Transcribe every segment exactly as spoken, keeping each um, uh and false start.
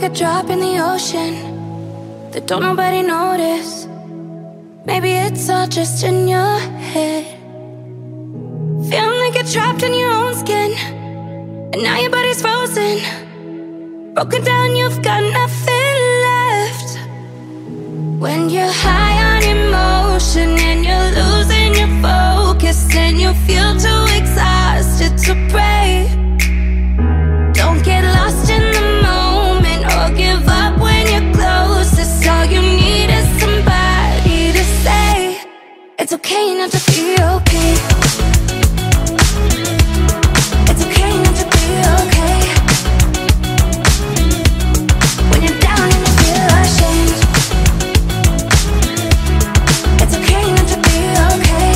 a drop in the ocean that don't nobody notice. Maybe it's all just in your head. Feeling like you're trapped in your own skin, and now your body's frozen. Broken down, you've got nothing left. When you're high on emotion and you're losing your focus, and you feel too exhausted to pray. Don't get lost in the moment or give up when you're closest. All you need is somebody to say it's okay not to be okay. It's okay not to be okay. When you're down and you feel ashamed, it's okay not to be okay.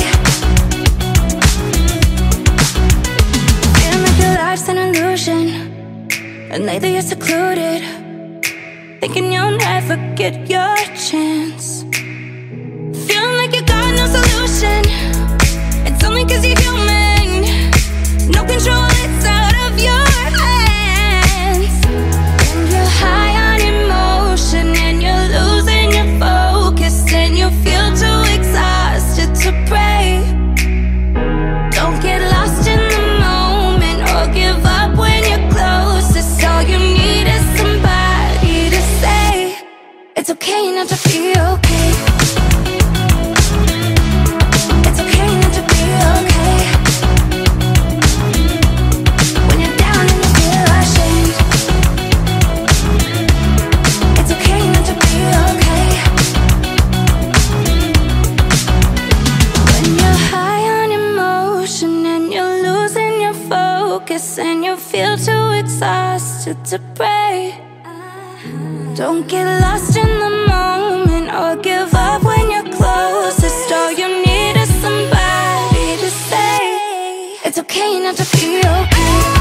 Feeling like your life's an illusion, and lately you're secluded, thinking you'll never get your chance. Feeling like you got no solution. It's only cause you're human. No control, it's out of your hands. When you're high on emotion and you're losing your focus, and you feel too exhausted to pray. Don't get lost in the moment or give up when you're closest. All you need is somebody to say it's okay not to be okay. It's okay not to be okay. When you're down and you feel ashamed, it's okay not to be okay. When you're high on emotion and you're losing your focus, and you feel too exhausted to pray. Don't get lost in the moment or give up when you're closest. All you need is somebody to say it's okay not to be okay.